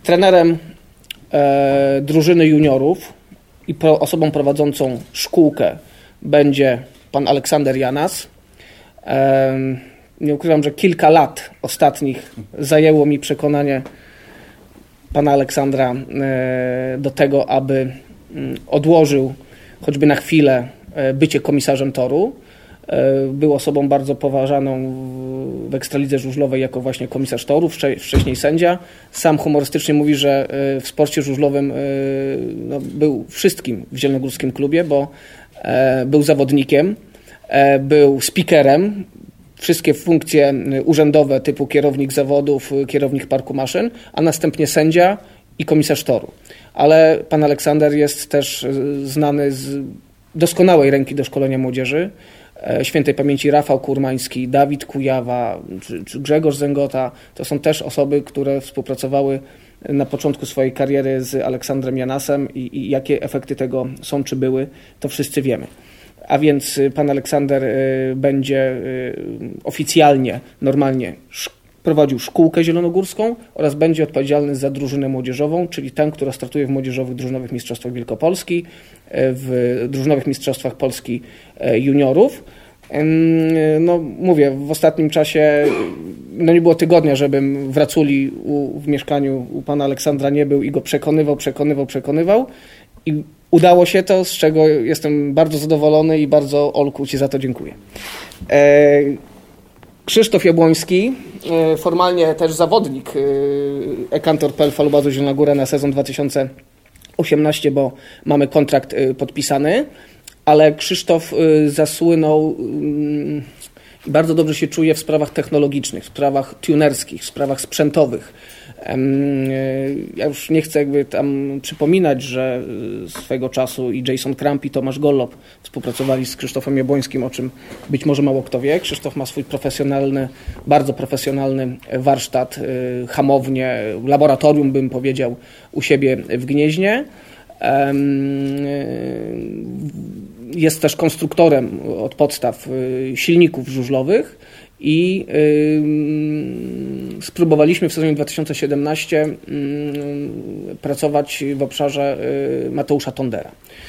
Trenerem drużyny juniorów i osobą prowadzącą szkółkę będzie pan Aleksander Janas. Nie ukrywam, że kilka lat ostatnich zajęło mi przekonanie pana Aleksandra do tego, aby odłożył choćby na chwilę bycie komisarzem toru. Był osobą bardzo poważaną w Ekstralidze żużlowej jako właśnie komisarz toru, wcześniej sędzia. Sam humorystycznie mówi, że w sporcie żużlowym był wszystkim w zielonogórskim klubie, bo był zawodnikiem, był speakerem, wszystkie funkcje urzędowe typu kierownik zawodów, kierownik parku maszyn, a następnie sędzia i komisarz toru. Ale pan Aleksander jest też znany z doskonałej ręki do szkolenia młodzieży. Świętej pamięci Rafał Kurmański, Dawid Kujawa czy Grzegorz Zęgota to są też osoby, które współpracowały na początku swojej kariery z Aleksandrem Janasem i jakie efekty tego są czy były, to wszyscy wiemy. A więc pan Aleksander będzie oficjalnie, normalnie prowadził szkółkę zielonogórską oraz będzie odpowiedzialny za drużynę młodzieżową, czyli tę, która startuje w młodzieżowych drużynowych mistrzostwach Wielkopolski, w drużynowych mistrzostwach Polski juniorów. No mówię, w ostatnim czasie nie było tygodnia, żebym w Raculi w mieszkaniu u pana Aleksandra nie był i go przekonywał i udało się to, z czego jestem bardzo zadowolony i bardzo, Olku, ci za to dziękuję. Krzysztof Jabłoński, formalnie też zawodnik Ekantor.pl Falubazu Zielona Góra na sezon 2018, bo mamy kontrakt podpisany, ale Krzysztof zasłynął i bardzo dobrze się czuje w sprawach technologicznych, w sprawach tunerskich, w sprawach sprzętowych. Ja już nie chcę jakby tam przypominać, że swego czasu i Jason Kramp i Tomasz Gollop współpracowali z Krzysztofem Jabłońskim, o czym być może mało kto wie. Krzysztof ma swój profesjonalny, bardzo profesjonalny warsztat, hamownię, laboratorium, bym powiedział, u siebie w Gnieźnie. Jest też konstruktorem od podstaw silników żużlowych i spróbowaliśmy w sezonie 2017 pracować w obszarze Mateusza Tondera.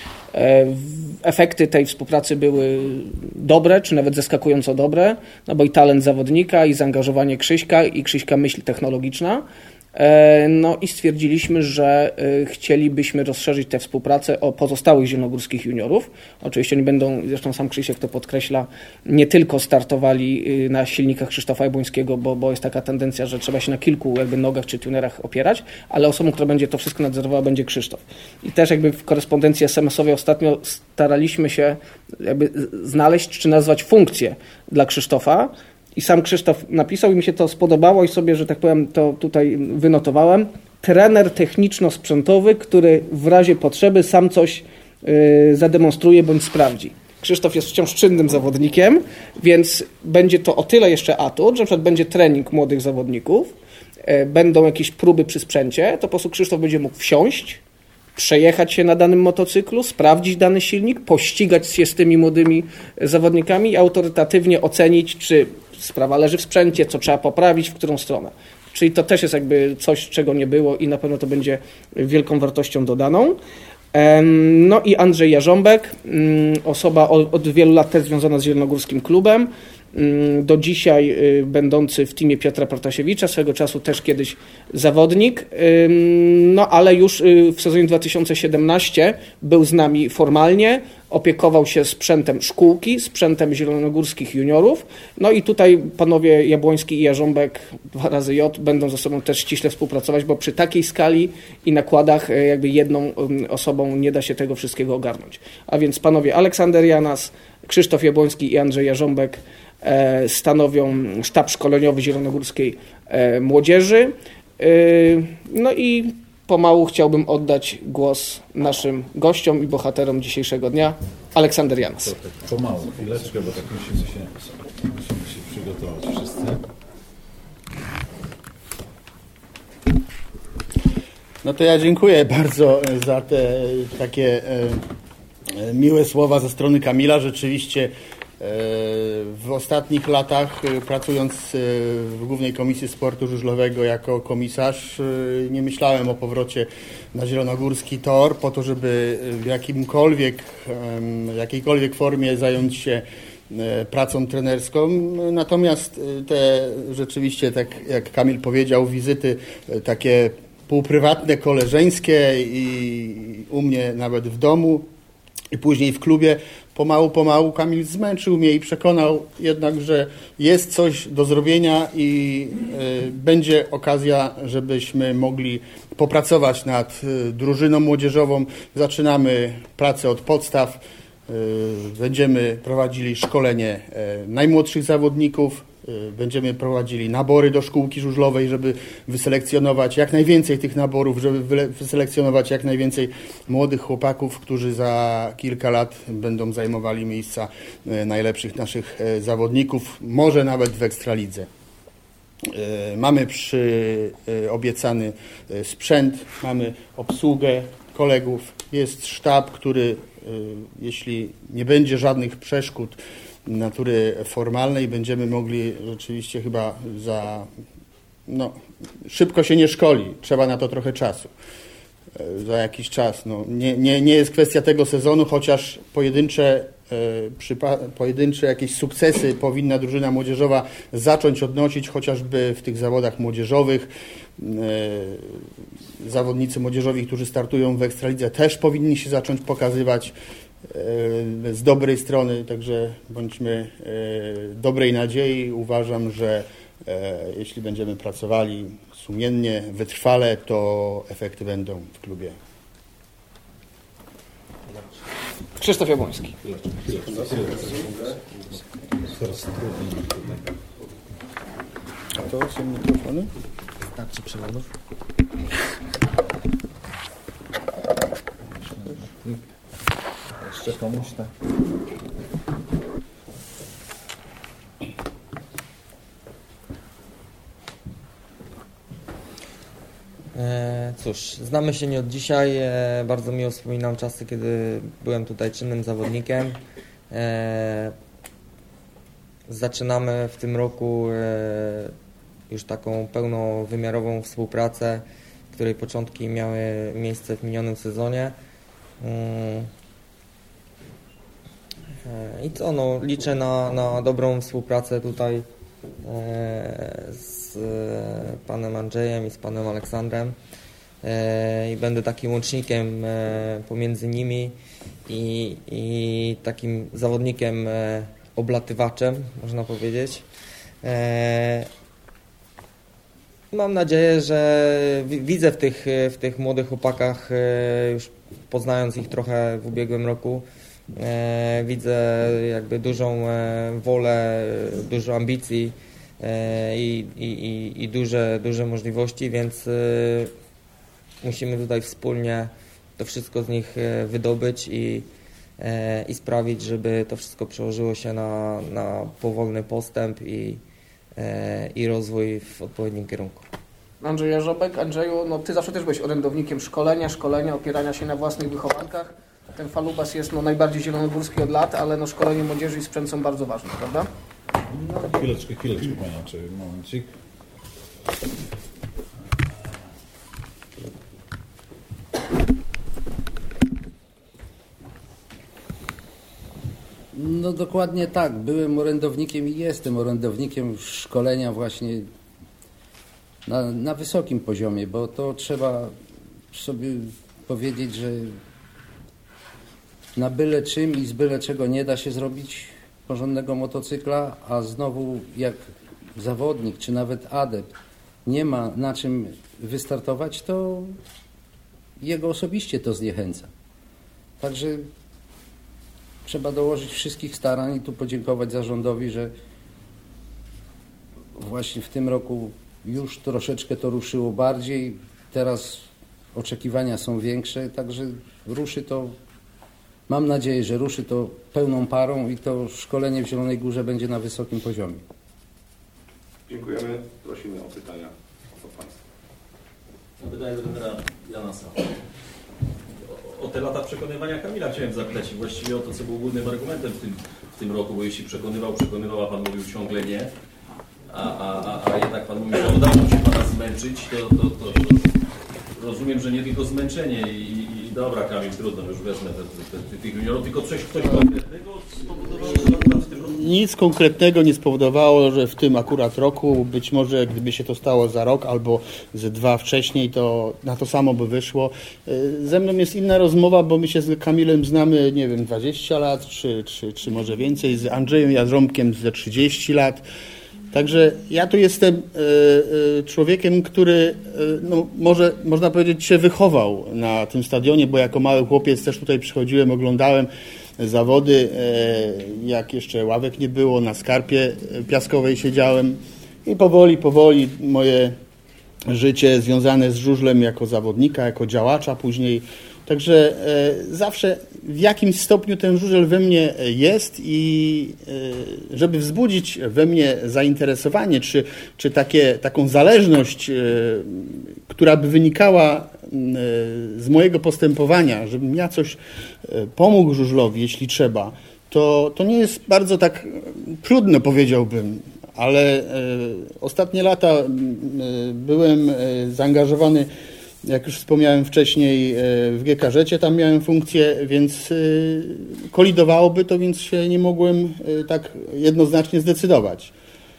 Efekty tej współpracy były dobre, czy nawet zaskakująco dobre, no bo i talent zawodnika, i zaangażowanie Krzyśka, i Krzyśka myśl technologiczna. No i stwierdziliśmy, że chcielibyśmy rozszerzyć tę współpracę o pozostałych zielonogórskich juniorów. Oczywiście oni będą, zresztą sam Krzysiek to podkreśla, nie tylko startowali na silnikach Krzysztofa Jabłońskiego, bo jest taka tendencja, że trzeba się na kilku jakby nogach czy tunerach opierać, ale osobą, która będzie to wszystko nadzorowała, będzie Krzysztof. I też jakby w korespondencji SMS-owej ostatnio staraliśmy się jakby znaleźć czy nazwać funkcję dla Krzysztofa. I sam Krzysztof napisał i mi się to spodobało i sobie, że tak powiem, to tutaj wynotowałem. Trener techniczno-sprzętowy, który w razie potrzeby sam coś zademonstruje bądź sprawdzi. Krzysztof jest wciąż czynnym zawodnikiem, więc będzie to o tyle jeszcze atut, że na przykład będzie trening młodych zawodników, będą jakieś próby przy sprzęcie, to po prostu Krzysztof będzie mógł wsiąść, przejechać się na danym motocyklu, sprawdzić dany silnik, pościgać się z tymi młodymi zawodnikami i autorytatywnie ocenić, czy sprawa leży w sprzęcie, co trzeba poprawić, w którą stronę. Czyli to też jest jakby coś, czego nie było i na pewno to będzie wielką wartością dodaną. No i Andrzej Jarząbek, osoba od wielu lat też związana z Zielonogórskim Klubem, do dzisiaj będący w teamie Piotra Protasiewicza, swego czasu też kiedyś zawodnik, no ale już w sezonie 2017 był z nami formalnie, opiekował się sprzętem szkółki, sprzętem zielonogórskich juniorów, no i tutaj panowie Jabłoński i Jarząbek 2x J będą ze sobą też ściśle współpracować, bo przy takiej skali i nakładach jakby jedną osobą nie da się tego wszystkiego ogarnąć. A więc panowie Aleksander Janas, Krzysztof Jabłoński i Andrzej Jarząbek stanowią sztab szkoleniowy zielonogórskiej młodzieży. No i pomału chciałbym oddać głos naszym gościom i bohaterom dzisiejszego dnia. Aleksander Janas. Pomału, chwileczkę, bo tak musimy się przygotować wszyscy. No to ja dziękuję bardzo za te takie miłe słowa ze strony Kamila. Rzeczywiście W ostatnich latach, pracując w Głównej Komisji Sportu Żużlowego jako komisarz, nie myślałem o powrocie na zielonogórski tor po to, żeby w jakiejkolwiek formie zająć się pracą trenerską. Natomiast te rzeczywiście, tak jak Kamil powiedział, wizyty takie półprywatne, koleżeńskie i u mnie nawet w domu i później w klubie, pomału Kamil zmęczył mnie i przekonał jednak, że jest coś do zrobienia i będzie okazja, żebyśmy mogli popracować nad drużyną młodzieżową. Zaczynamy pracę od podstaw. Będziemy prowadzili szkolenie najmłodszych zawodników, będziemy prowadzili nabory do szkółki żużlowej, żeby wyselekcjonować jak najwięcej tych naborów, żeby wyselekcjonować jak najwięcej młodych chłopaków, którzy za kilka lat będą zajmowali miejsca najlepszych naszych zawodników, może nawet w Ekstralidze. Mamy obiecany sprzęt, mamy obsługę kolegów, jest sztab, który jeśli nie będzie żadnych przeszkód natury formalnej, będziemy mogli rzeczywiście chyba szybko się nie szkoli, trzeba na to trochę czasu. Za jakiś czas. Nie jest kwestia tego sezonu, chociaż pojedyncze jakieś sukcesy powinna drużyna młodzieżowa zacząć odnosić, chociażby w tych zawodach młodzieżowych. Zawodnicy młodzieżowi, którzy startują w Ekstralidze, też powinni się zacząć pokazywać z dobrej strony, także bądźmy dobrej nadziei. Uważam, że jeśli będziemy pracowali sumiennie, wytrwale, to efekty będą w klubie. Krzysztof Jabłoński. A to są mikrofony? Starczy przewodów. Jeszcze komuś tak? Cóż, znamy się nie od dzisiaj. Bardzo miło wspominam czasy, kiedy byłem tutaj czynnym zawodnikiem. Zaczynamy w tym roku już taką pełnowymiarową współpracę, której początki miały miejsce w minionym sezonie. I co, liczę na dobrą współpracę tutaj z panem Andrzejem i z panem Aleksandrem i będę takim łącznikiem pomiędzy nimi i takim zawodnikiem oblatywaczem, można powiedzieć. Mam nadzieję, że widzę w tych młodych chłopakach, już poznając ich trochę w ubiegłym roku, widzę jakby dużą wolę, dużo ambicji i duże możliwości, więc musimy tutaj wspólnie to wszystko z nich wydobyć i sprawić, żeby to wszystko przełożyło się na powolny postęp i rozwój w odpowiednim kierunku. Andrzej Jarzobek. Andrzeju, ty zawsze też byłeś orędownikiem szkolenia, opierania się na własnych wychowankach. Ten falubas jest najbardziej zielonogórski od lat, ale szkolenie młodzieży i sprzęt są bardzo ważne, prawda? No, chwileczkę, panie Andrzej, momencik. No dokładnie tak. Byłem orędownikiem i jestem orędownikiem szkolenia właśnie na wysokim poziomie, bo to trzeba sobie powiedzieć, że na byle czym i z byle czego nie da się zrobić porządnego motocykla, a znowu jak zawodnik czy nawet adept nie ma na czym wystartować, to jego osobiście to zniechęca. Także trzeba dołożyć wszystkich starań i tu podziękować zarządowi, że właśnie w tym roku już troszeczkę to ruszyło bardziej. Teraz oczekiwania są większe, także ruszy to, mam nadzieję, że ruszy to pełną parą i to szkolenie w Zielonej Górze będzie na wysokim poziomie. Dziękujemy. Prosimy o pytania od Państwa. Pytanie do trenera Janasa. O te lata przekonywania Kamila chciałem zapytać, właściwie o to, co było głównym argumentem w w tym roku, bo jeśli przekonywał, a Pan mówił ciągle nie, a jednak Pan mówił, że udało się Pana zmęczyć, to rozumiem, że nie tylko zmęczenie i dobra, Kamil, trudno, już wezmę tych juniorów, tylko ktoś konkretnego spowodowało, że akurat w tym roku... Nic konkretnego nie spowodowało, że w tym akurat roku, być może gdyby się to stało za rok albo ze 2 wcześniej, to na to samo by wyszło. Ze mną jest inna rozmowa, bo my się z Kamilem znamy, nie wiem, 20 lat, czy może więcej, z Andrzejem Jarząbkiem ze 30 lat. Także ja tu jestem człowiekiem, który można powiedzieć się wychował na tym stadionie, bo jako mały chłopiec też tutaj przychodziłem, oglądałem zawody, jak jeszcze ławek nie było, na skarpie piaskowej siedziałem i powoli moje życie związane z żużlem jako zawodnika, jako działacza później. Także zawsze w jakimś stopniu ten żużel we mnie jest i żeby wzbudzić we mnie zainteresowanie, czy taką zależność, która by wynikała z mojego postępowania, żebym ja coś pomógł żużlowi, jeśli trzeba, to nie jest bardzo tak trudno, powiedziałbym. Ale ostatnie lata byłem zaangażowany, jak już wspomniałem wcześniej, w GKŻ-cie tam miałem funkcję, więc kolidowałoby to, więc się nie mogłem tak jednoznacznie zdecydować.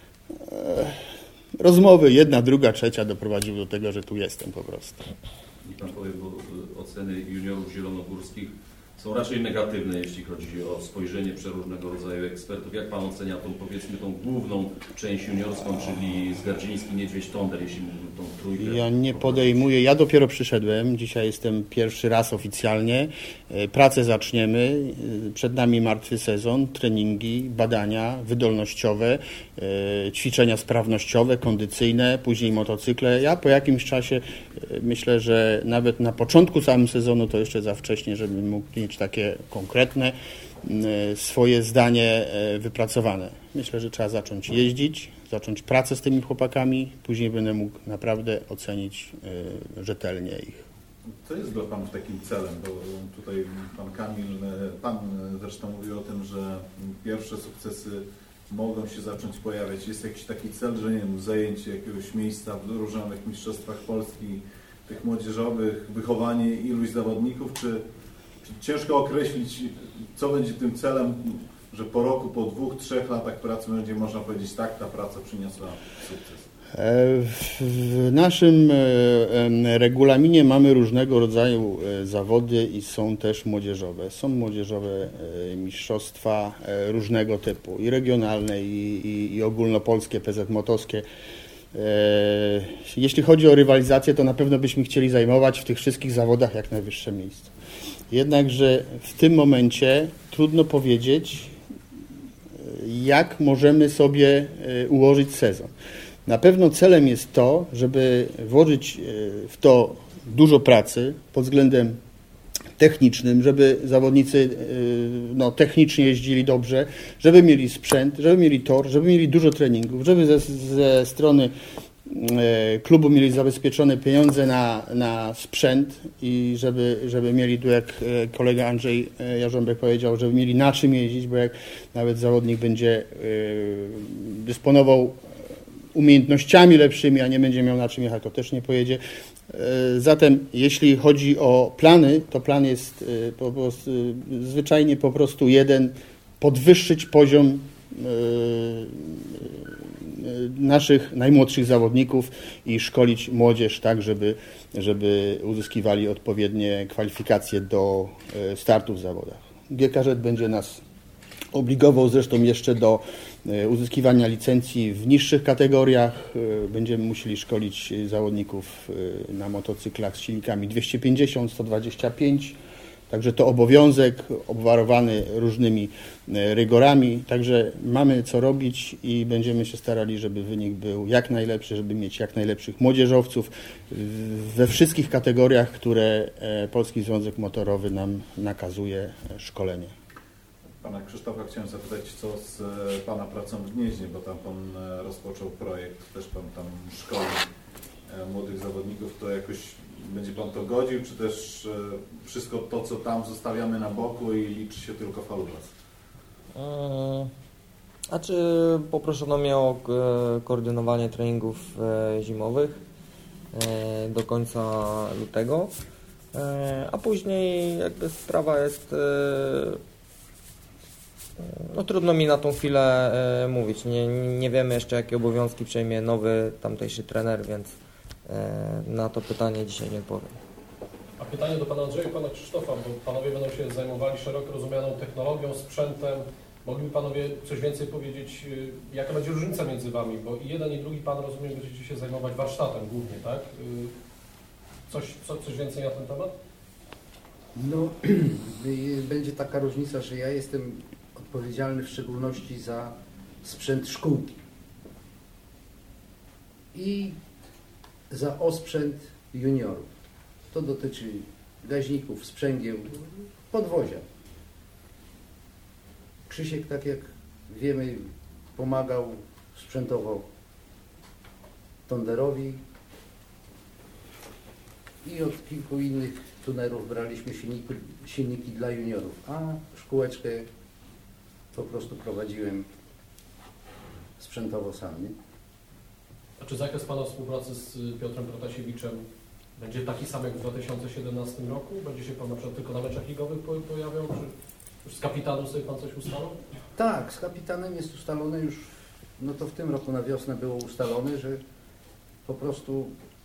Rozmowy, 1, 2, 3 doprowadziły do tego, że tu jestem po prostu. I Pan powie, bo oceny juniorów zielonogórskich są raczej negatywne, jeśli chodzi o spojrzenie przeróżnego rodzaju ekspertów. Jak Pan ocenia powiedzmy tą główną część juniorską, czyli Zgardziński, Niedźwiedź, Tonder, jeśli mógłbym tą trójkę... Ja nie podejmuję, ja dopiero przyszedłem, dzisiaj jestem pierwszy raz oficjalnie, pracę zaczniemy, przed nami martwy sezon, treningi, badania wydolnościowe, ćwiczenia sprawnościowe, kondycyjne, później motocykle. Ja po jakimś czasie myślę, że nawet na początku samego sezonu to jeszcze za wcześnie, żebym mógł mieć takie konkretne swoje zdanie wypracowane. Myślę, że trzeba zacząć jeździć, zacząć pracę z tymi chłopakami, później będę mógł naprawdę ocenić rzetelnie ich. Co jest dla Panów takim celem? Bo tutaj Pan zresztą mówił o tym, że pierwsze sukcesy mogą się zacząć pojawiać. Jest jakiś taki cel, że nie wiem, zajęcie jakiegoś miejsca w różnych mistrzostwach Polski, tych młodzieżowych, wychowanie iluś zawodników, czy ciężko określić, co będzie tym celem, że po roku, po 2-3 latach pracy będzie można powiedzieć, tak, ta praca przyniosła sukces? W naszym regulaminie mamy różnego rodzaju zawody i są też młodzieżowe. Są młodzieżowe mistrzostwa różnego typu, i regionalne, i ogólnopolskie, PZ-motowskie. Jeśli chodzi o rywalizację, to na pewno byśmy chcieli zajmować w tych wszystkich zawodach jak najwyższe miejsce. Jednakże w tym momencie trudno powiedzieć, jak możemy sobie ułożyć sezon. Na pewno celem jest to, żeby włożyć w to dużo pracy pod względem technicznym, żeby zawodnicy technicznie jeździli dobrze, żeby mieli sprzęt, żeby mieli tor, żeby mieli dużo treningów, żeby ze strony klubu mieli zabezpieczone pieniądze na sprzęt i żeby mieli tu, jak kolega Andrzej Jarząbek powiedział, żeby mieli na czym jeździć, bo jak nawet zawodnik będzie dysponował umiejętnościami lepszymi, a nie będzie miał na czym jechać, to też nie pojedzie. Zatem jeśli chodzi o plany, to plan jest zwyczajnie po prostu jeden, podwyższyć poziom naszych najmłodszych zawodników i szkolić młodzież tak, żeby uzyskiwali odpowiednie kwalifikacje do startu w zawodach. GKŻ będzie nas obligował zresztą jeszcze do uzyskiwania licencji w niższych kategoriach. Będziemy musieli szkolić zawodników na motocyklach z silnikami 250, 125. Także to obowiązek obwarowany różnymi rygorami. Także mamy co robić i będziemy się starali, żeby wynik był jak najlepszy, żeby mieć jak najlepszych młodzieżowców we wszystkich kategoriach, które Polski Związek Motorowy nam nakazuje szkolenie. Pana Krzysztofa chciałem zapytać, co z Pana pracą w Gnieźnie, bo tam Pan rozpoczął projekt, też Pan tam szkoli młodych zawodników, to jakoś będzie Pan to godził, czy też wszystko to, co tam zostawiamy na boku i liczy się tylko falutas? Poproszono mnie o koordynowanie treningów zimowych do końca lutego, a później jakby sprawa jest, trudno mi na tą chwilę mówić. Nie wiemy jeszcze, jakie obowiązki przejmie nowy tamtejszy trener, więc na to pytanie dzisiaj nie odpowiem. A pytanie do Pana Andrzeja i Pana Krzysztofa, bo Panowie będą się zajmowali szeroko rozumianą technologią, sprzętem. Mogliby Panowie coś więcej powiedzieć, jaka będzie różnica między Wami, bo i jeden i drugi Pan, rozumiem, będziecie się zajmować warsztatem głównie, tak? Coś więcej na ten temat? No, będzie taka różnica, że ja jestem odpowiedzialny w szczególności za sprzęt szkółki i za osprzęt juniorów. To dotyczy gaźników, sprzęgieł, podwozia. Krzysiek, tak jak wiemy, pomagał sprzętowo Tonderowi i od kilku innych tunerów braliśmy silniki dla juniorów, a szkółeczkę po prostu prowadziłem sprzętowo sam. Nie? A czy zakres Pana współpracy z Piotrem Protasiewiczem będzie taki sam jak w 2017 roku? Będzie się Pan na przykład tylko na meczach ligowych pojawiał? Czy już z kapitanem sobie Pan coś ustalał? Tak, z kapitanem jest ustalone już, no to w tym roku na wiosnę było ustalone, że po prostu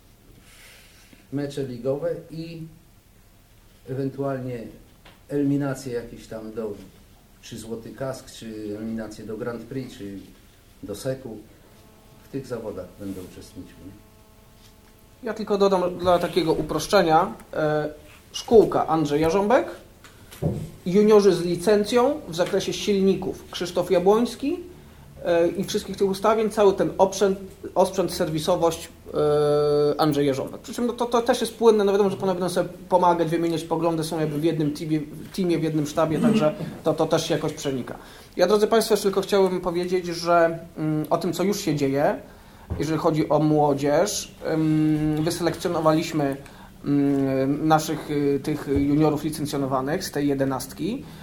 mecze ligowe i ewentualnie eliminacje jakieś tam czy Złoty Kask, czy eliminacje do Grand Prix, czy do Seku. W tych zawodach będę uczestniczył. Ja tylko dodam dla takiego uproszczenia. Szkółka Andrzej Jarząbek, juniorzy z licencją w zakresie silników Krzysztof Jabłoński i wszystkich tych ustawień, cały ten osprzęt, serwisowość Andrzej Jarząbek. Przy czym to też jest płynne, no wiadomo, że panowie będą sobie pomagać, wymieniać poglądy, są jakby w jednym teamie, w jednym sztabie, także to też się jakoś przenika. Ja, drodzy Państwo, jeszcze tylko chciałbym powiedzieć, że o tym, co już się dzieje, jeżeli chodzi o młodzież, wyselekcjonowaliśmy naszych tych juniorów licencjonowanych z tej 11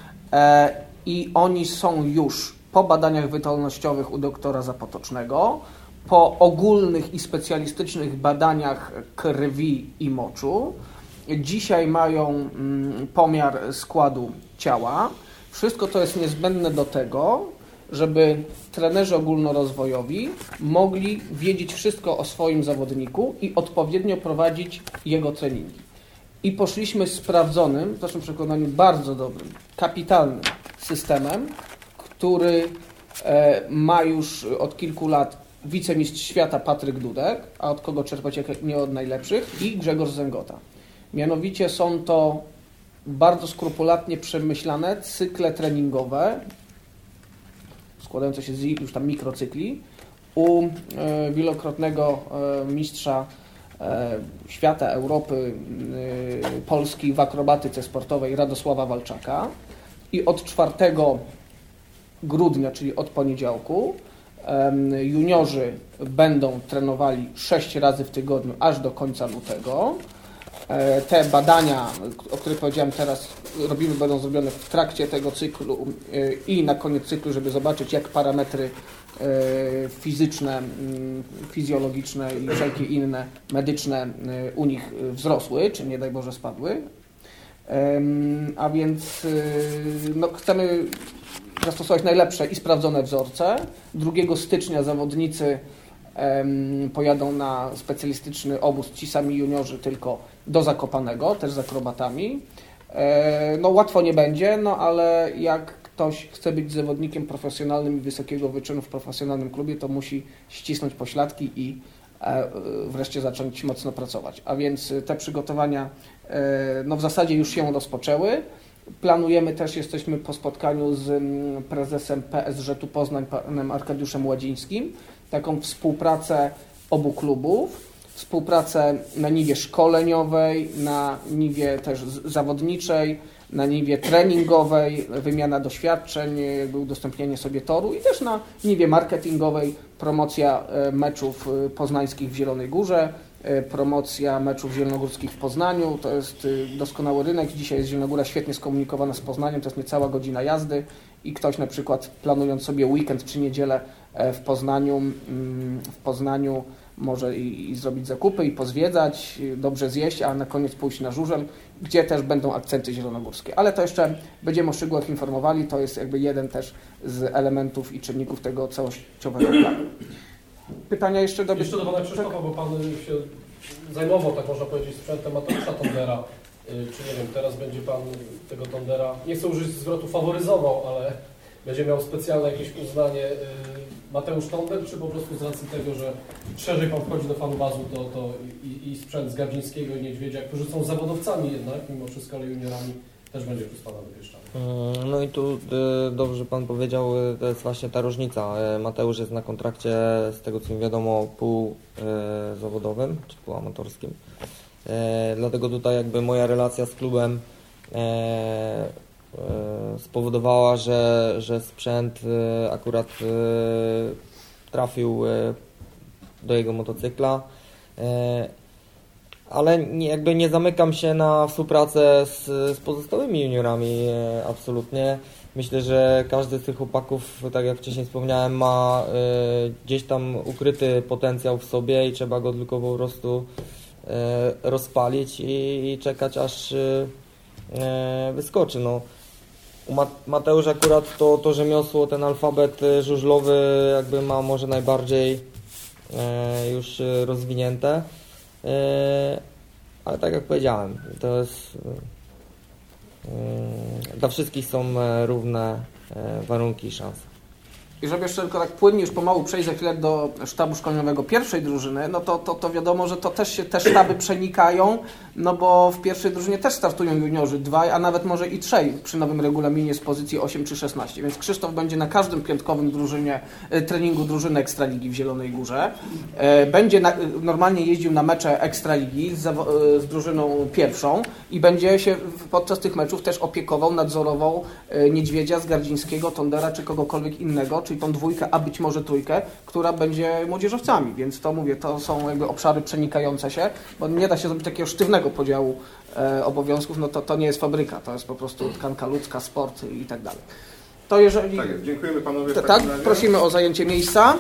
i oni są już po badaniach wydolnościowych u doktora Zapotocznego, po ogólnych i specjalistycznych badaniach krwi i moczu. Dzisiaj mają pomiar składu ciała. Wszystko to jest niezbędne do tego, żeby trenerzy ogólnorozwojowi mogli wiedzieć wszystko o swoim zawodniku i odpowiednio prowadzić jego treningi. I poszliśmy sprawdzonym, w naszym przekonaniu bardzo dobrym, kapitalnym systemem, który ma już od kilku lat wicemistrz świata Patryk Dudek, a od kogo czerpać jak nie od najlepszych, i Grzegorz Zęgota. Mianowicie są to bardzo skrupulatnie przemyślane cykle treningowe, składające się z już tam mikrocykli, u wielokrotnego mistrza świata, Europy, Polski w akrobatyce sportowej Radosława Walczaka. I od 4 grudnia, czyli od poniedziałku, juniorzy będą trenowali 6 razy w tygodniu aż do końca lutego. Te badania, o których powiedziałem teraz, będą zrobione w trakcie tego cyklu i na koniec cyklu, żeby zobaczyć, jak parametry fizyczne, fizjologiczne i wszelkie inne medyczne u nich wzrosły, czy nie daj Boże spadły. A więc no, chcemy zastosować najlepsze i sprawdzone wzorce. 2 stycznia zawodnicy pojadą na specjalistyczny obóz, ci sami juniorzy, tylko do Zakopanego, też z akrobatami. No łatwo nie będzie, no ale jak ktoś chce być zawodnikiem profesjonalnym i wysokiego wyczynu w profesjonalnym klubie, to musi ścisnąć pośladki i wreszcie zacząć mocno pracować. A więc te przygotowania no w zasadzie już się rozpoczęły. Planujemy też, jesteśmy po spotkaniu z prezesem PSŻ-u Poznań, panem Arkadiuszem Ładzińskim, taką współpracę obu klubów, współpracę na niwie szkoleniowej, na niwie też zawodniczej, na niwie treningowej, wymiana doświadczeń, udostępnianie sobie toru i też na niwie marketingowej, promocja meczów poznańskich w Zielonej Górze promocja meczów zielonogórskich w Poznaniu. To jest doskonały rynek. Dzisiaj jest Zielonogóra świetnie skomunikowana z Poznaniem, to jest niecała godzina jazdy i ktoś na przykład planując sobie weekend czy niedzielę w Poznaniu może i zrobić zakupy i pozwiedzać, dobrze zjeść, a na koniec pójść na Żużel, gdzie też będą akcenty zielonogórskie. Ale to jeszcze będziemy o szczegółach informowali, to jest jakby jeden też z elementów i czynników tego całościowego planu. Pytania jeszcze do pana Krzysztofa, bo pan się zajmował, tak można powiedzieć, sprzętem Mateusza Tondera. Czy nie wiem, teraz będzie pan tego Tondera, nie chcę użyć zwrotu faworyzował, ale będzie miał specjalne jakieś uznanie Mateusz Tonder, czy po prostu z racji tego, że szerzej pan wchodzi do fanubazu, to i sprzęt z Gardzińskiego i Niedźwiedzia, którzy są zawodowcami jednak, mimo wszystko, ale juniorami, też będzie przez pana wypieszczany. No i tu dobrze pan powiedział, to jest właśnie ta różnica. Mateusz jest na kontrakcie, z tego co mi wiadomo, półzawodowym czy półamatorskim. Dlatego tutaj jakby moja relacja z klubem spowodowała, że sprzęt akurat trafił do jego motocykla, ale jakby nie zamykam się na współpracę z pozostałymi juniorami absolutnie. Myślę, że każdy z tych chłopaków, tak jak wcześniej wspomniałem, ma gdzieś tam ukryty potencjał w sobie i trzeba go tylko po prostu rozpalić i czekać, aż wyskoczy. No. U Mateusza akurat to rzemiosło, ten alfabet żużlowy jakby ma może najbardziej już rozwinięte, ale tak jak powiedziałem, to jest dla wszystkich są równe warunki i szanse. I żeby jeszcze tylko tak płynnie już pomału przejść za chwilę do sztabu szkoleniowego pierwszej drużyny, no to wiadomo, że to też się te sztaby przenikają, no bo w pierwszej drużynie też startują juniorzy 2, a nawet może i 3 przy nowym regulaminie z pozycji 8 czy 16, więc Krzysztof będzie na każdym piątkowym treningu drużyny Ekstraligi w Zielonej Górze. Będzie normalnie jeździł na mecze Ekstraligi z drużyną pierwszą i będzie się podczas tych meczów też opiekował, nadzorował Niedźwiedzia, Zgardzińskiego, Tondera czy kogokolwiek innego, czyli tą 2, a być może 3, która będzie młodzieżowcami, więc to mówię, to są jakby obszary przenikające się, bo nie da się zrobić takiego sztywnego podziału obowiązków, no to nie jest fabryka, to jest po prostu tkanka ludzka, sport i tak dalej. To jeżeli... Tak, dziękujemy panowie. Tak, prosimy o zajęcie miejsca.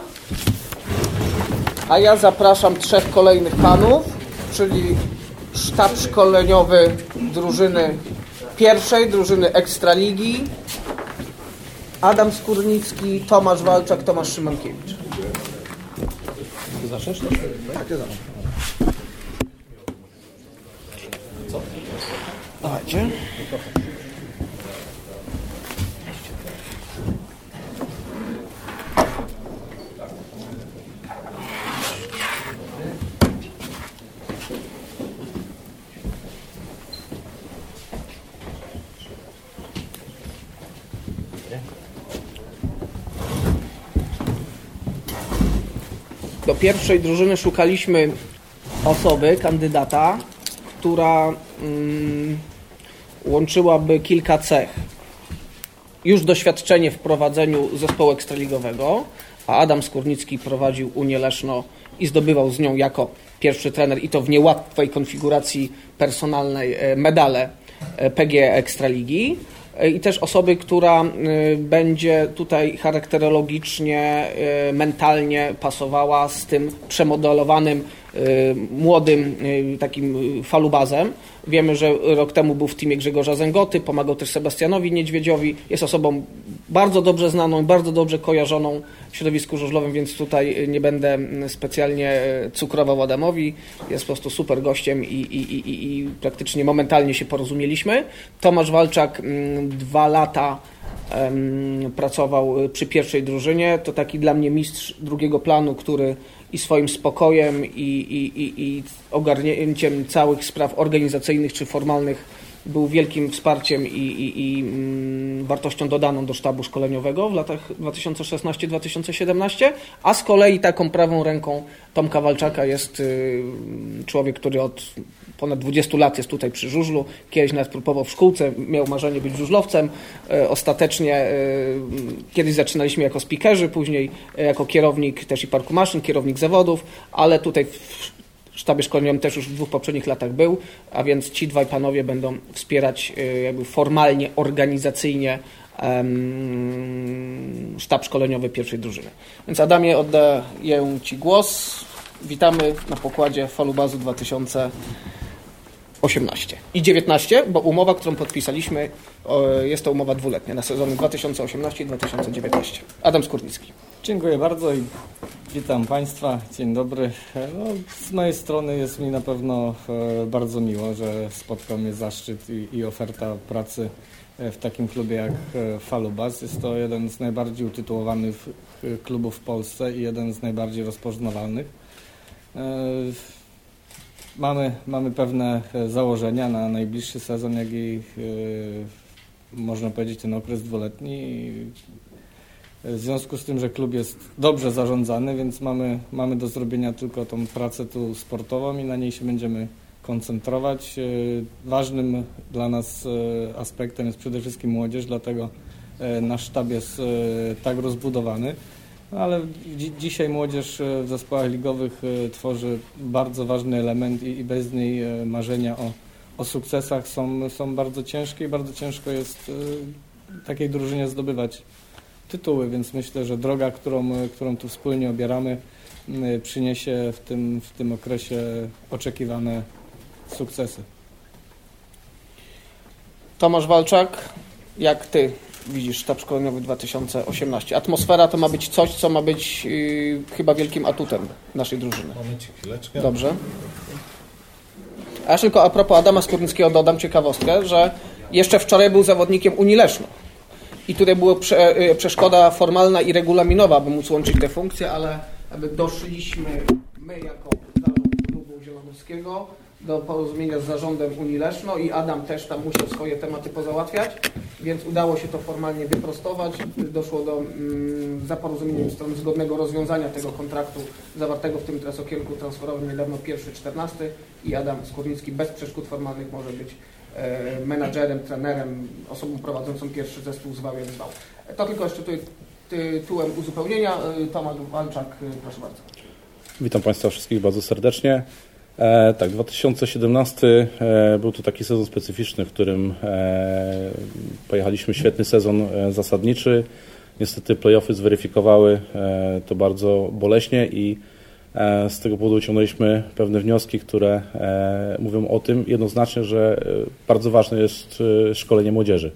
A ja zapraszam 3 kolejnych panów, czyli sztab szkoleniowy drużyny pierwszej, drużyny Ekstraligi, Adam Skórnicki, Tomasz Walczak, Tomasz Szymankiewicz. Ty zaczniesz? Tak, ja zacznę. Co? Dawajcie. Do pierwszej drużyny szukaliśmy osoby, kandydata, która łączyłaby kilka cech. Już doświadczenie w prowadzeniu zespołu ekstraligowego, a Adam Skórnicki prowadził Unię Leszno i zdobywał z nią jako pierwszy trener i to w niełatwej konfiguracji personalnej medale PG Ekstraligi. I też osoby, która będzie tutaj charakterologicznie, mentalnie pasowała z tym przemodelowanym, młodym takim falubazem. Wiemy, że rok temu był w teamie Grzegorza Zęgoty, pomagał też Sebastianowi Niedźwiedziowi. Jest osobą bardzo dobrze znaną, bardzo dobrze kojarzoną w środowisku żużlowym, więc tutaj nie będę specjalnie cukrował Adamowi. Jest po prostu super gościem i praktycznie momentalnie się porozumieliśmy. Tomasz Walczak 2 lata pracował przy pierwszej drużynie. To taki dla mnie mistrz drugiego planu, który i swoim spokojem i ogarnięciem całych spraw organizacyjnych czy formalnych był wielkim wsparciem i wartością dodaną do sztabu szkoleniowego w latach 2016-2017, a z kolei taką prawą ręką Tomka Walczaka jest człowiek, który od ponad 20 lat jest tutaj przy żużlu. Kiedyś nawet próbował w szkółce, miał marzenie być żużlowcem. Ostatecznie kiedyś zaczynaliśmy jako speakerzy, później jako kierownik też i parku maszyn, kierownik zawodów, ale tutaj w Dziękuję bardzo i witam Państwa. Dzień dobry. No, z mojej strony jest mi na pewno bardzo miło, że spotkał mnie zaszczyt i oferta pracy w takim klubie jak Falubaz. Jest to jeden z najbardziej utytułowanych klubów w Polsce i jeden z najbardziej rozpoznawalnych. Mamy pewne założenia na najbliższy sezon, jak i można powiedzieć ten okres 2-letni. W związku z tym, że klub jest dobrze zarządzany, więc mamy do zrobienia tylko tą pracę tu sportową i na niej się będziemy koncentrować. Ważnym dla nas aspektem jest przede wszystkim młodzież, dlatego nasz sztab jest tak rozbudowany. Ale dzisiaj młodzież w zespołach ligowych tworzy bardzo ważny element i bez niej marzenia o sukcesach są bardzo ciężkie i bardzo ciężko jest takiej drużynie zdobywać tytuły, więc myślę, że droga, którą tu wspólnie obieramy, przyniesie w tym okresie oczekiwane sukcesy. Tomasz Walczak, jak Ty widzisz sztab szkoleniowy 2018? Atmosfera to ma być coś, co ma być chyba wielkim atutem naszej drużyny. Momencik, chwileczkę. Dobrze. A już tylko a propos Adama Skórnickiego dodam ciekawostkę, że jeszcze wczoraj był zawodnikiem Unii Leszno. I tutaj była przeszkoda formalna i regulaminowa, aby móc łączyć te funkcje, ale doszliśmy my jako zarząd klubu zielonogórskiego do porozumienia z zarządem Unii Leszno i Adam też tam musiał swoje tematy pozałatwiać, więc udało się to formalnie wyprostować. Doszło do za porozumieniem stron zgodnego rozwiązania tego kontraktu zawartego w tym teraz okienku transferowym niedawno 1.14 i Adam Skórnicki bez przeszkód formalnych może być menadżerem, trenerem, osobą prowadzącą pierwszy zespół z Wałęs. To tylko jeszcze tytułem uzupełnienia. Tomasz Walczak, proszę bardzo. Witam Państwa wszystkich bardzo serdecznie. Tak, 2017 był to taki sezon specyficzny, w którym pojechaliśmy świetny sezon zasadniczy. Niestety play-offy zweryfikowały to bardzo boleśnie i z tego powodu wyciągnęliśmy pewne wnioski, które mówią o tym jednoznacznie, że bardzo ważne jest szkolenie młodzieży.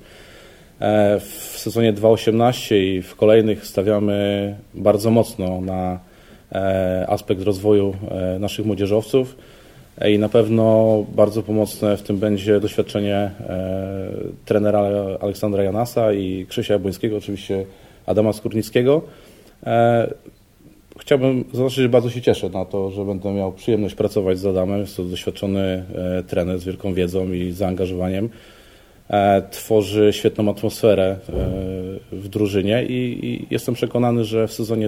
W sezonie 2018 i w kolejnych stawiamy bardzo mocno na aspekt rozwoju naszych młodzieżowców i na pewno bardzo pomocne w tym będzie doświadczenie trenera Aleksandra Janasa i Krzysia Jabłońskiego, oczywiście Adama Skórnickiego. Chciałbym zaznaczyć, że bardzo się cieszę na to, że będę miał przyjemność pracować z Adamem. Jest to doświadczony trener z wielką wiedzą i zaangażowaniem. Tworzy świetną atmosferę w drużynie i jestem przekonany, że w sezonie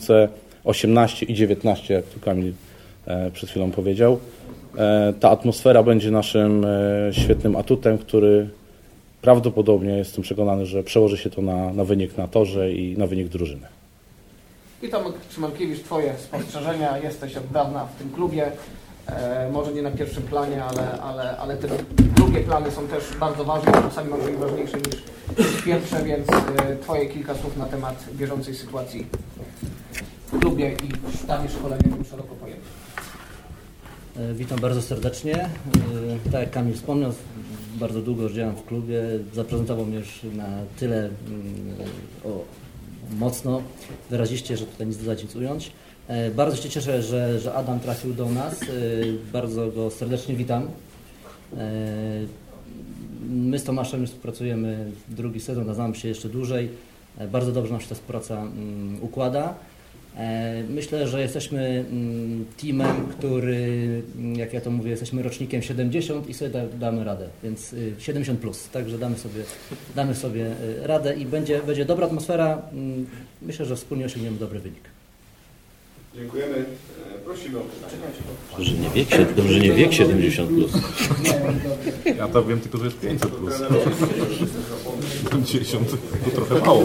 2018 i 2019, jak tu Kamil przed chwilą powiedział, ta atmosfera będzie naszym świetnym atutem, który prawdopodobnie, jestem przekonany, że przełoży się to na wynik na torze i na wynik drużyny. I Tomek Szymankiewicz, Twoje spostrzeżenia, jesteś od dawna w tym klubie, może nie na pierwszym planie, ale te drugie plany są też bardzo ważne, czasami może i ważniejsze niż pierwsze, więc Twoje kilka słów na temat bieżącej sytuacji w klubie i w sztabie szkoleniowym szeroko pojętym. Witam bardzo serdecznie. Tak jak Kamil wspomniał, bardzo długo działam w klubie, zaprezentował mnie już na tyle mocno, wyraziście, że tutaj nic dodać, nic ująć. Bardzo się cieszę, że Adam trafił do nas. Bardzo go serdecznie witam. My z Tomaszem już współpracujemy drugi sezon, a znamy się jeszcze dłużej. Bardzo dobrze nam się ta współpraca układa. Myślę, że jesteśmy teamem, który, jak ja to mówię, jesteśmy rocznikiem 70 i sobie damy radę, więc 70+, także damy sobie radę i będzie dobra atmosfera. Myślę, że wspólnie osiągniemy dobry wynik. Dziękujemy. Prosimy o pytanie. Drużynie wiek 70+. Ja to wiem tylko, że jest 500+. 70 to trochę mało.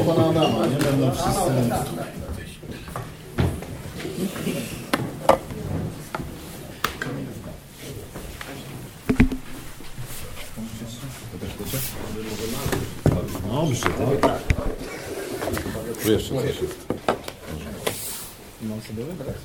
jeszcze? Dobrze, tak. Tu jeszcze coś jest. Mam sobie wybrać.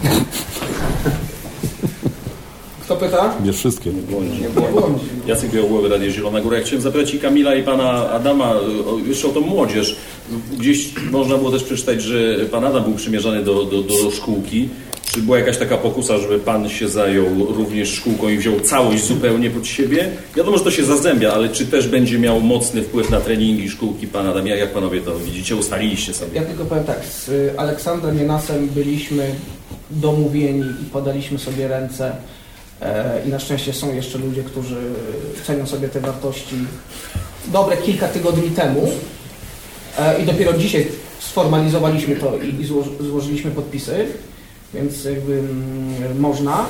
Kto pyta? Bierz wszystkie. Nie błądzi. Jacek Białogłowy, Radio Zielona Góra. Ja chciałem zapytać i Kamila, i pana Adama jeszcze o tą młodzież. Gdzieś można było też przeczytać, że pan Adam był przymierzany do szkółki. Czy była jakaś taka pokusa, żeby pan się zajął również szkółką i wziął całość zupełnie pod siebie? Wiadomo, że to się zazębia, ale czy też będzie miał mocny wpływ na treningi szkółki pan Adam? Jak panowie to widzicie? Ustaliliście sobie? Ja tylko powiem tak, z Aleksandrem Janasem byliśmy domówieni i podaliśmy sobie ręce i na szczęście są jeszcze ludzie, którzy cenią sobie te wartości dobre kilka tygodni temu i dopiero dzisiaj sformalizowaliśmy to i złożyliśmy podpisy. Więc jakby można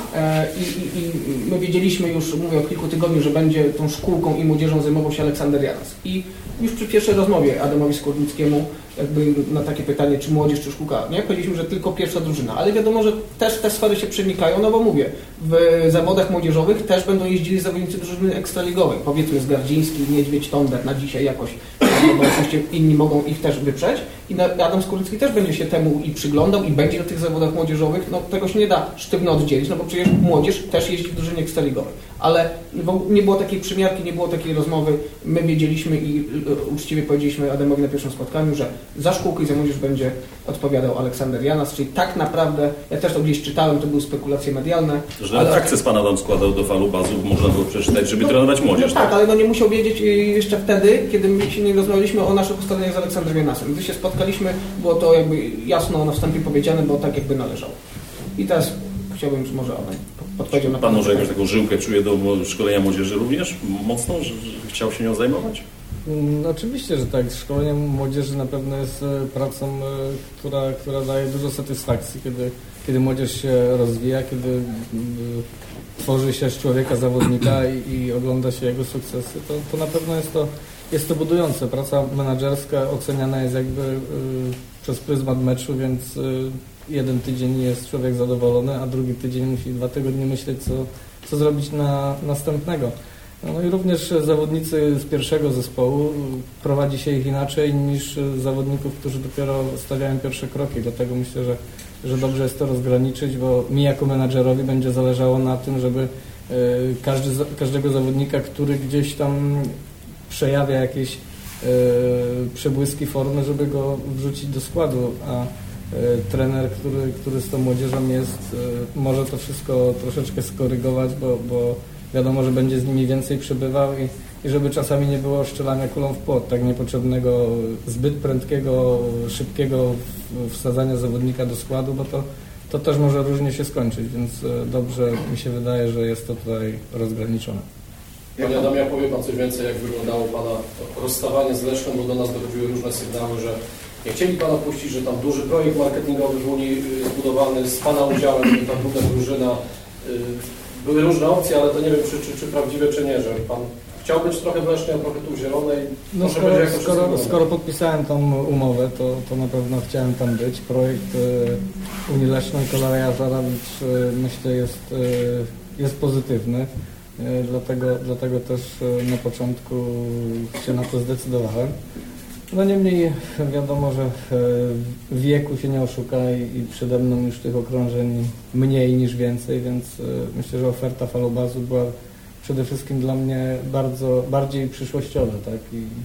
i my wiedzieliśmy już, mówię od kilku tygodni, że będzie tą szkółką i młodzieżą zajmował się Aleksander Janas. I już przy pierwszej rozmowie Adamowi Skórnickiemu jakby na takie pytanie, czy młodzież, czy szkółka, nie? Powiedzieliśmy, że tylko pierwsza drużyna, ale wiadomo, że też te sfery się przenikają, no bo mówię, w zawodach młodzieżowych też będą jeździli zawodnicy drużyny ekstraligowej, powiedzmy Zgardziński, Niedźwiedź, Tonder na dzisiaj jakoś, bo oczywiście inni mogą ich też wyprzeć i Adam Skórnicki też będzie się temu i przyglądał i będzie na tych zawodach młodzieżowych, no tego się nie da sztywno oddzielić, no bo przecież młodzież też jeździ w drużynie ekstraligowej, ale nie było takiej przymiarki, nie było takiej rozmowy, my wiedzieliśmy i uczciwie powiedzieliśmy Adamowi na pierwszym spotkaniu, że za szkółkę i za młodzież będzie odpowiadał Aleksander Janas, czyli tak naprawdę, ja też to gdzieś czytałem, to były spekulacje medialne. Że nawet akces pan Adam składał do falu bazów, można było przeczytać, żeby trenować młodzież. No tak, ale no nie musiał wiedzieć jeszcze wtedy, kiedy my się nie rozmawialiśmy o naszych ustaleniach z Aleksandrem Janasem. Gdy się spotkaliśmy, było to jakby jasno na wstępie powiedziane, bo tak jakby należało. I teraz chciałbym, że może Adam podpowiedział na Pan może jakąś taką żyłkę czuje do szkolenia młodzieży również mocno, że chciał się nią zajmować? No, oczywiście, że tak. Szkolenie młodzieży na pewno jest pracą, która daje dużo satysfakcji, kiedy młodzież się rozwija, kiedy tworzy się z człowieka zawodnika i ogląda się jego sukcesy, to na pewno jest to budujące. Praca menadżerska oceniana jest jakby przez pryzmat meczu, więc jeden tydzień jest człowiek zadowolony, a drugi tydzień musi 2 tygodnie myśleć, co zrobić na następnego. No i również zawodnicy z pierwszego zespołu, prowadzi się ich inaczej niż zawodników, którzy dopiero stawiają pierwsze kroki. Dlatego myślę, że dobrze jest to rozgraniczyć, bo mi jako menadżerowi będzie zależało na tym, żeby każdego zawodnika, który gdzieś tam przejawia jakieś przebłyski formy, żeby go wrzucić do składu, a trener, który z tą młodzieżą jest, może to wszystko troszeczkę skorygować, bo wiadomo, że będzie z nimi więcej przebywał i żeby czasami nie było strzelania kulą w płot, tak niepotrzebnego, zbyt prędkiego, szybkiego wsadzania zawodnika do składu, bo to też może różnie się skończyć, więc dobrze mi się wydaje, że jest to tutaj rozgraniczone. Panie Adamie, powie Pan coś więcej, jak wyglądało Pana rozstawanie z Lesznem, bo do nas dochodziły różne sygnały, że nie chcieli Pana puścić, że tam duży projekt marketingowy w Unii zbudowany z Pana udziałem, że ta druga drużyna. Były różne opcje, ale to nie wiem, czy prawdziwe, czy nie, że Pan chciał być trochę w Lesznie, a trochę tu w Zielonej. No skoro podpisałem tą umowę, to na pewno chciałem tam być. Projekt Unii Lesznej Kolareja Żarawicz myślę jest pozytywny. Dlatego też na początku się na to zdecydowałem. No niemniej wiadomo, że wieku się nie oszuka i przede mną już tych okrążeń mniej niż więcej, więc myślę, że oferta falobazu była przede wszystkim dla mnie bardziej przyszłościowa, tak?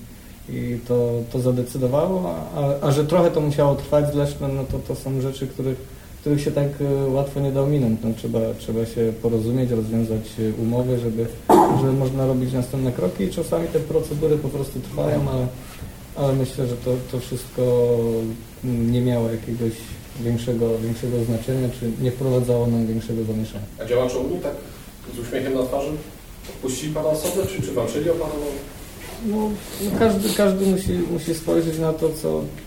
I to zadecydowało, a że trochę to musiało trwać z Lesznem, no to są rzeczy, których się tak łatwo nie da ominąć. No, trzeba się porozumieć, rozwiązać umowy, żeby można robić następne kroki i czasami te procedury po prostu trwają, ale myślę, że to wszystko nie miało jakiegoś większego znaczenia, czy nie wprowadzało nam większego zamieszania. A działacze Unii tak z uśmiechem na twarzy puścili Pana osobę, czy walczyli o Pana? No, każdy musi spojrzeć na to,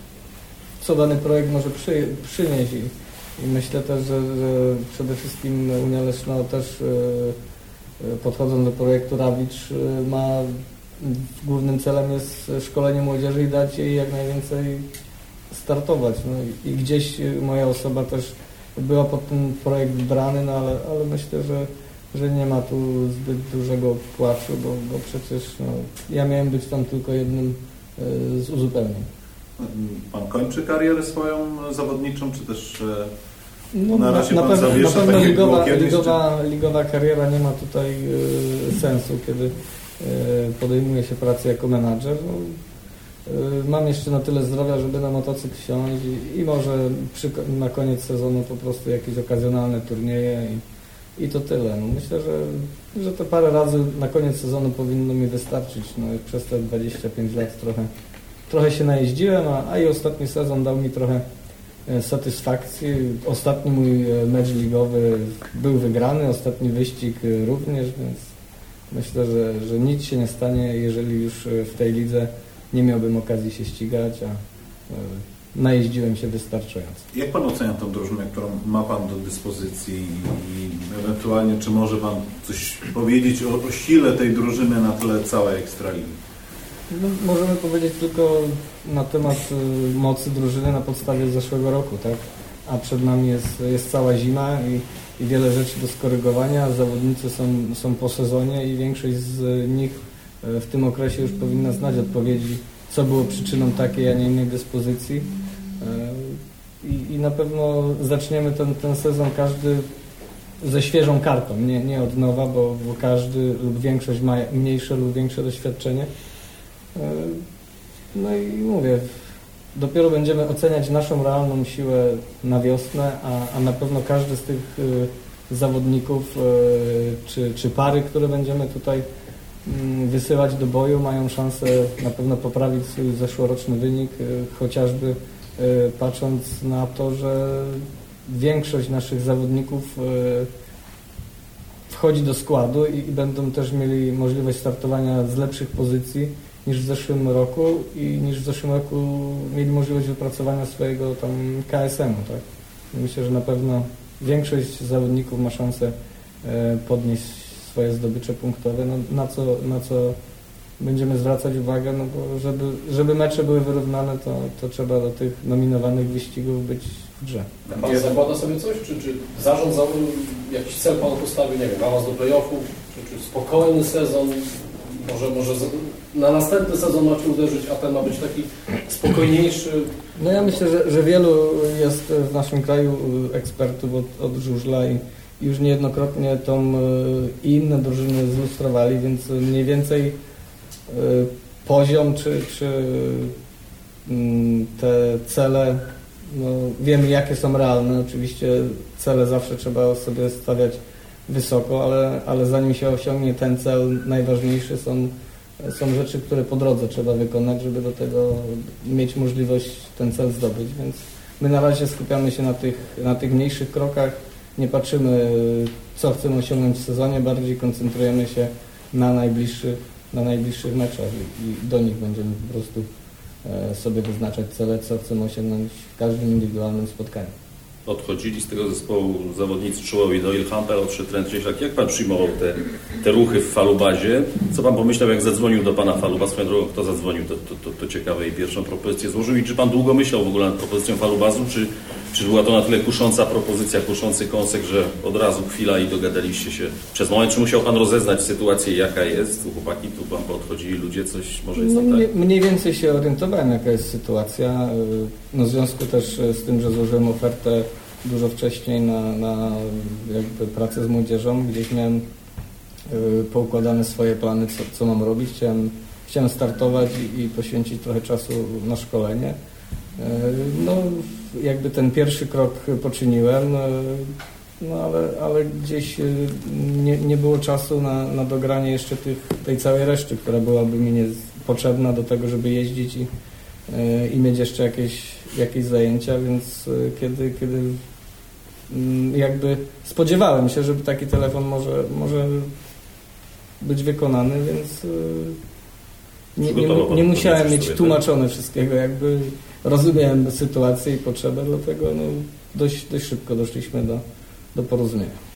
co dany projekt może przynieść i myślę też, że przede wszystkim Unia Leszna też podchodząc do projektu Rawicz ma głównym celem jest szkolenie młodzieży i dać jej jak najwięcej startować. No i gdzieś moja osoba też była pod ten projekt brany, no ale myślę, że nie ma tu zbyt dużego płaczu, bo przecież ja miałem być tam tylko jednym z uzupełnień. Pan kończy karierę swoją zawodniczą, czy też No, na razie na pan pewno zawiesza tak jak było kiedyś? ligowa kariera nie ma tutaj sensu, kiedy podejmuje się pracę jako menadżer. Mam jeszcze na tyle zdrowia, żeby na motocykl wsiąść i może na koniec sezonu po prostu jakieś okazjonalne turnieje i to tyle. No myślę, że te parę razy na koniec sezonu powinno mi wystarczyć. No, przez te 25 lat trochę się najeździłem, a i ostatni sezon dał mi trochę satysfakcji. Ostatni mój mecz ligowy był wygrany, ostatni wyścig również, więc myślę, że nic się nie stanie, jeżeli już w tej lidze nie miałbym okazji się ścigać, a najeździłem się wystarczająco. Jak pan ocenia tą drużynę, którą ma pan do dyspozycji i ewentualnie czy może pan coś powiedzieć o sile tej drużyny na tle całej Ekstraligi? No, możemy powiedzieć tylko na temat mocy drużyny na podstawie zeszłego roku, tak? A przed nami jest cała zima i wiele rzeczy do skorygowania. Zawodnicy są po sezonie i większość z nich w tym okresie już powinna znać odpowiedzi, co było przyczyną takiej, a nie innej dyspozycji. I na pewno zaczniemy ten sezon każdy ze świeżą kartą, nie od nowa, bo każdy lub większość ma mniejsze lub większe doświadczenie. No i mówię, dopiero będziemy oceniać naszą realną siłę na wiosnę, a na pewno każdy z tych zawodników czy pary, które będziemy tutaj wysyłać do boju, mają szansę na pewno poprawić swój zeszłoroczny wynik, chociażby patrząc na to, że większość naszych zawodników wchodzi do składu i będą też mieli możliwość startowania z lepszych pozycji niż w zeszłym roku i niż w zeszłym roku mieli możliwość wypracowania swojego tam KSM-u, tak? Myślę, że na pewno większość zawodników ma szansę podnieść swoje zdobycze punktowe, no, na co będziemy zwracać uwagę, no bo żeby mecze były wyrównane, to trzeba do tych nominowanych wyścigów być w grze. Pan zakłada sobie coś? Czy zarząd jakiś cel pan postawił, nie wiem, awans do playoffów, czy spokojny sezon? Może na następny sezon macie uderzyć, a ten ma być taki spokojniejszy? No ja myślę, że wielu jest w naszym kraju ekspertów od żużla i już niejednokrotnie tą i inne drużyny zlustrowali, więc mniej więcej poziom czy te cele, no wiemy jakie są realne. Oczywiście cele zawsze trzeba sobie stawiać wysoko, ale zanim się osiągnie ten cel, najważniejsze są rzeczy, które po drodze trzeba wykonać, żeby do tego mieć możliwość ten cel zdobyć, więc my na razie skupiamy się na tych mniejszych krokach, nie patrzymy co chcemy osiągnąć w sezonie, bardziej koncentrujemy się na najbliższych meczach i do nich będziemy po prostu sobie wyznaczać cele, co chcemy osiągnąć w każdym indywidualnym spotkaniu. Odchodzili z tego zespołu zawodnicy czołowi, Doyle Hampel, odszedł Trent Cieślak. Jak pan przyjmował te ruchy w Falubazie? Co pan pomyślał, jak zadzwonił do pana Faluba? Swoją drogą, kto zadzwonił, to ciekawe i pierwszą propozycję złożył. I czy pan długo myślał w ogóle nad propozycją Falubazu, czy była to na tyle kusząca propozycja, kuszący kąsek, że od razu chwila i dogadaliście się przez moment? Czy musiał pan rozeznać sytuację, jaka jest? Chłopaki, tu pan poodchodzili, ludzie, coś może jest no, tak? Mniej więcej się orientowałem, jaka jest sytuacja. No, w związku też z tym, że złożyłem ofertę dużo wcześniej na jakby pracę z młodzieżą, gdzieś miałem poukładane swoje plany, co mam robić. Chciałem startować i poświęcić trochę czasu na szkolenie. No, jakby ten pierwszy krok poczyniłem, no ale gdzieś nie było czasu na dogranie jeszcze tej całej reszty, która byłaby mi potrzebna do tego, żeby jeździć i mieć jeszcze jakieś zajęcia, więc kiedy jakby spodziewałem się, żeby taki telefon może być wykonany, więc nie musiałem mieć tłumaczone wszystkiego, jakby rozumiałem sytuację i potrzebę, dlatego no, dość szybko doszliśmy do porozumienia.